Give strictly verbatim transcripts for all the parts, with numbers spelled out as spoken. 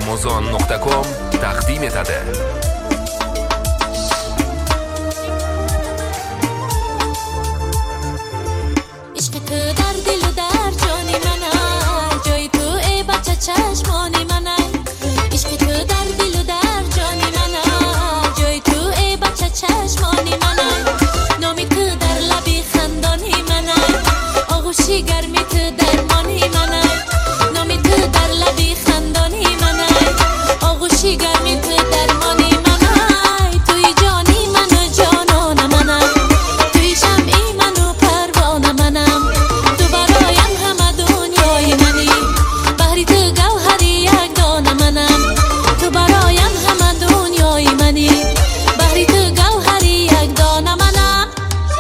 آمازون نقطه کام تقدیم داده. عشق تو در دل و در جانی منه، جای تو ای بچه چشمانی منه. عشق تو در دل و در جانی منه، جای تو ای بچه چشمانی منه. نامی تو در لبی خندانی منه، آغوشی گرمی تو درمانی منه. نامی تو در لبی خندانی منه، آغوشی گرمی تو درمانی منه. توی جانی منو جانان منه، توی شمعی منو پروانه منم. تو برایم همه دنیای منی، بحری تو گوهری یک دانه منم. تو برایم همه دنیای منی، بحری تو گوهری یک دانه منم.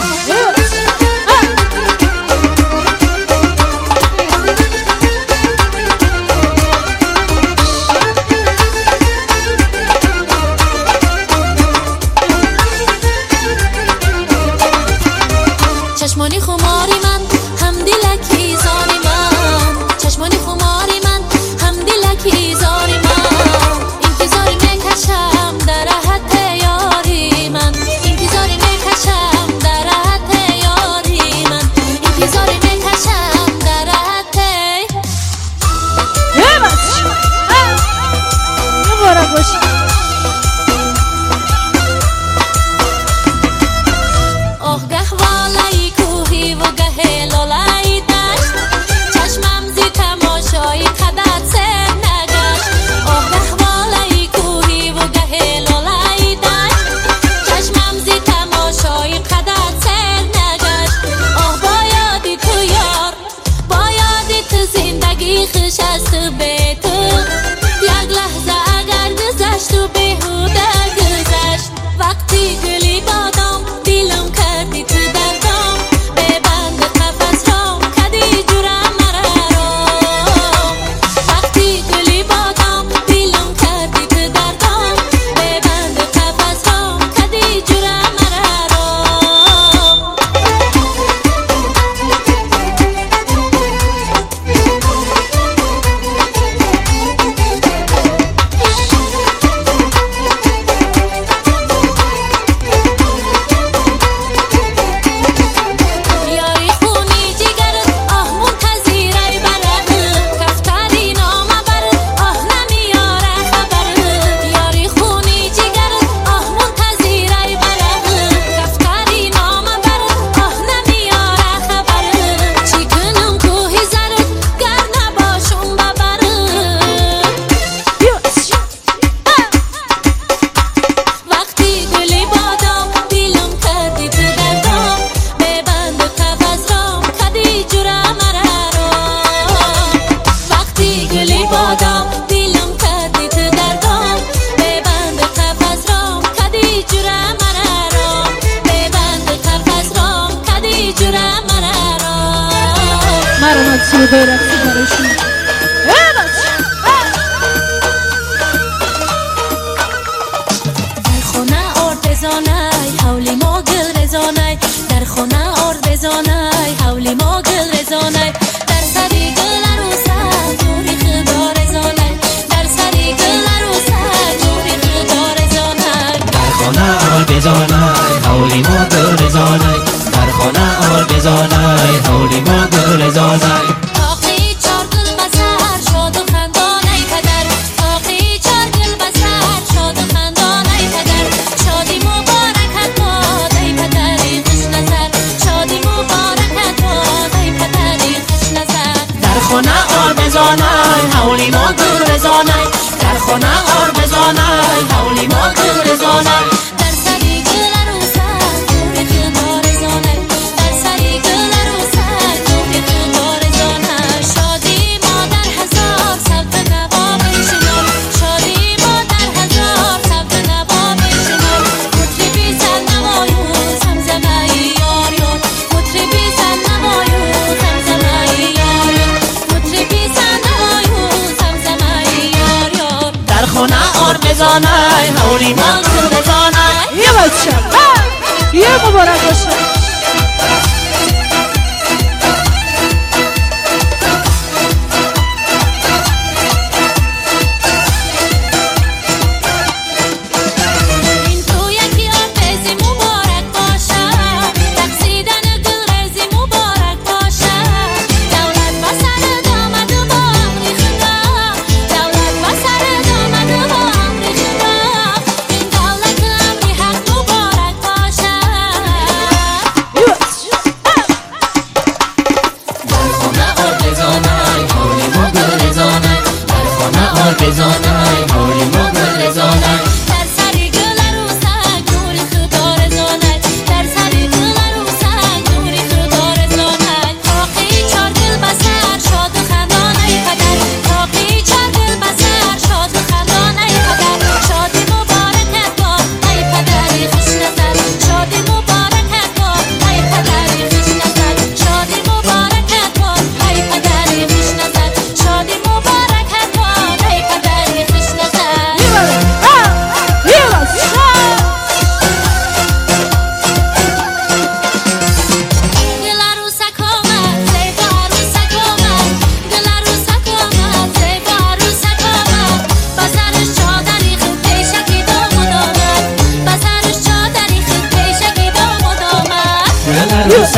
چشمانی خماری من هم دلکی زاری من، چشمانی خماری من هم دلکی زاری من. انتظاری میکشم در راحت یاری من، انتظاری میکشم در راحت یاری من، انتظاری میکشم در راحت. مبارک باشی. آه گه والای کوهی و گه لالای دشت، چشمم زی تماشای قدت سر نگشت. آه گه والای کوهی و گه لالای دشت، چشمم زی تماشای قدت سر نگشت. آه با یادی تو یار، با یادی تو زندگی خوش است به تو. یک لحظه اگر گذشت و بیهوده گذشت، وقتی گلی بادام دلم کردی تو دردام. ببند قفس رام کدی جورم مرارم، وقتی گلی بادام دلم کردی تو دردام. ببند قفس رام کدی جورم مرارم. یاری خونی جگرت آه منتظیره برد، کفتری نامه برد آه نمیاره خبر. یاری خونی جگرت آه منتظیره برد، کفتری نامه برد آه نمیاره خبر. چی کنم کوهی زرد گر نباشم ببرد. وقتی گلی بادام دلم کردی تو دردام. ببند قفس رام کدی جورم مرارم، وقتی گلی بادام دلم کردی تو دردام. ببند قفس رام کدی جورم مرارم، ببند قفس رام کدی جورم مرارم. مرا نتیجه بیرفتی برشون. در خونه آرد بزانای حولی ما گل رزانای، در خونه آرد بزانای حولی ما گل رزانای. در سری گل عروسک جوری خدا رزانای، در سری گل عروسک جوری خدا رزانای. در خانه آل بزانای حولی ما گل رزانای، در خانه آل بزانای حولی ما گل رزانای. تاقی چار گل بسر شاد و خندانای پدر، تاقی چار گل بسر شاد و خندانای پدر. شادی مبارکت باد ای پدری خوش نظر، شادی مبارکت باد ای پدری خوش نظر. در خانه آل بزانای حولی ما گل رزانای، در خانه آل بزانای حولی ما گل رزانای. در سری گل عروسک جوری خدا رزانای، در سری گل عروسک جوری خدا رزانای. شادی ما در هزار سبز نوا بشنو، شادی ما در هزار سبز نوا بشنو. مطربی سرنوایو زمزمه یار یار، مطربی سرنوایو زمزمه یار یار، مطربی سرنوایو زمزمه یار یار. در خانه آل بزانای حولی ما گل رزانای. یه بچه یه مبارک باشه.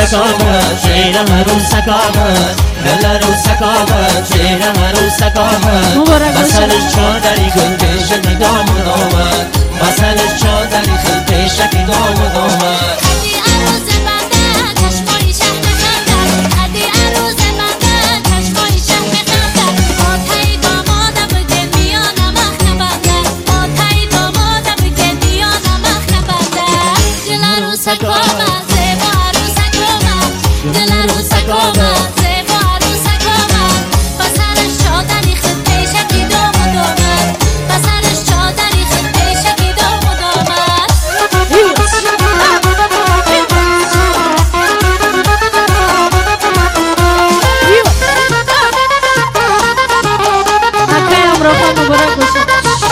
عروسکامت شیر عروسکامت دل عروسکامت شیر عروسکامت مبارک باشه. بسرش چادری گل پیشکی دامد آمد بسرش چادری گل پیشکی دامد آمد خدی عروس بنده چشمای شهر خندد خدی عروس بنده چشمای شهر خندد با تای دامادم بگه میانم اخ نبنده با تای دامادم بگه میانم اخ نبنده دل عروسکامت زیبا عروسکامت دل عروسکامت زیبا عروسکامت بسرش چادری خد پیشکی دامد آمد بسرش چادری خد پیشکی دامد آمد Akayam Rafa mübarek olsun.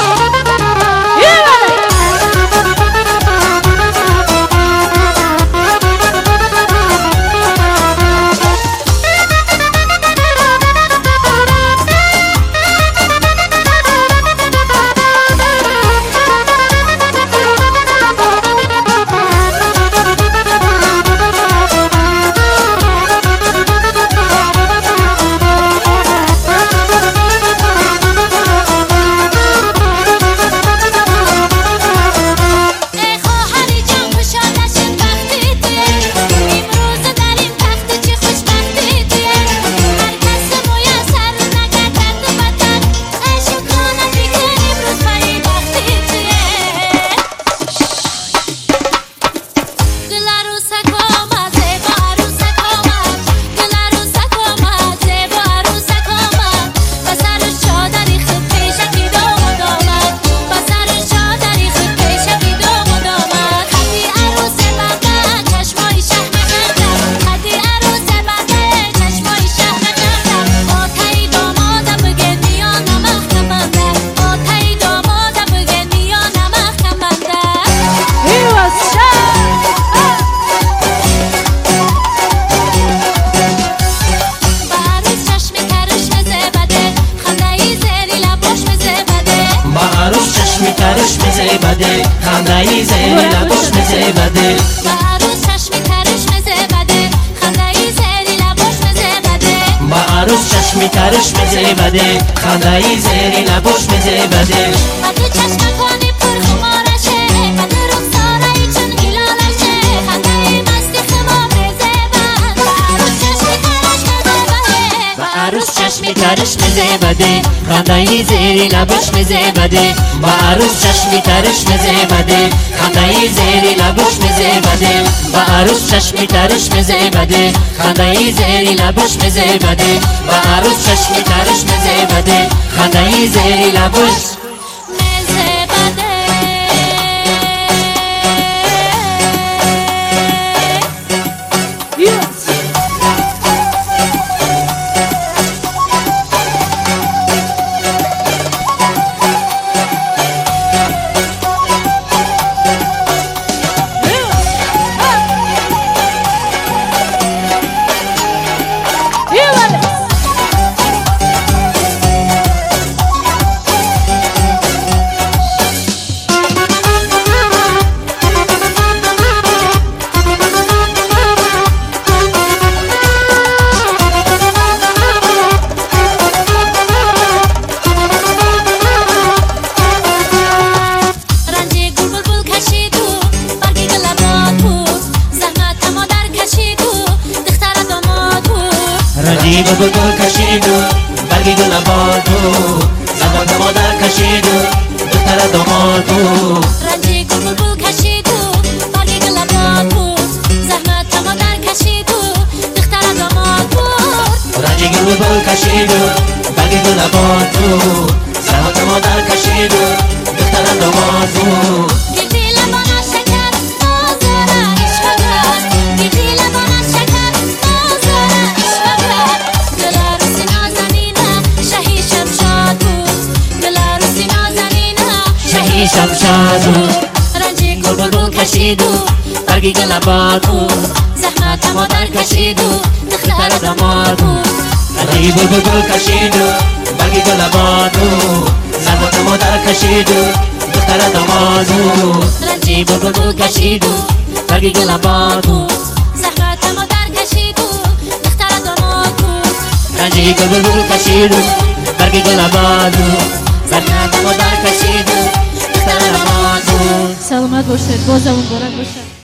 بده خنده‌ای زیر لبش مزه بده با عروس چشمی ترش مزه بده خنده‌ای زیر لبش مزه بده با عروس چشمی ترش مزه بده خنده‌ای زیر لبش مزه بده با تو چشم کنی پر خمارشه با تو رخسارایی چون هلالشه خنده‌ای مستی خمار مزه بد با عروس چشمی ترش مزه بده با عروس چشمی ترش مزه بده خنده‌ای زیر لبش مزه بده با عروس چشمی ترش مزه بده خنده‌ای زیر لبش مزه بده با عروس چشمی ترش مزه بده خنده‌ای زیر لبش مزه بده با عروس چشمی ترش مزه بده خنده‌ای زیر لبش مزه بده رنجی بگل کشیدو برگی گل بادو زمان مادر کشیدو دختر دامادو رنجی گل کشیدو برگی گل بادو زحمت مادر کشیدو دختر دامادو رنجی گل کشیدو برگی گل بادو زحمت مادر کشیدو دختر دامادو شمشادو رنجی گل بلبل کشیدو برگی گل بادو زحمت مادر کشیدو دختر دامادو رنجی بلبل کشیدو برگی گل بادو زحمت مادر کشیدو دختر دامادو رنجی بلبل کشیدو برگی گل بادو زحمت مادر برگی گل بلبل کشید برگی گل آباد زرنگ مادر کشید سلامت سلامت باشید، بازم مبارک باشه.